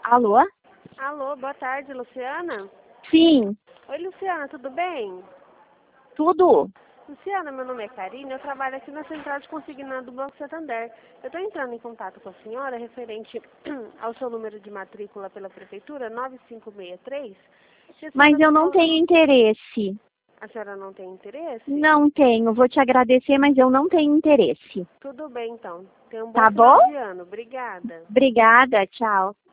Alô? Alô, boa tarde, Luciana? Sim, Oi, Luciana, tudo bem? tudo. Luciana, meu nome é Karine, eu trabalho aqui na Central de Consignado do Banco Santander. Eu estou entrando em contato com a senhora referente ao seu número de matrícula pela Prefeitura, 9563. Se a Mas senhora eu me não tenho interesse. A senhora não tem interesse? Não tenho. Vou te agradecer, mas eu não tenho interesse. Tudo bem, então. Tenha um bom Tá bom? final de ano. Obrigada. Obrigada, tchau.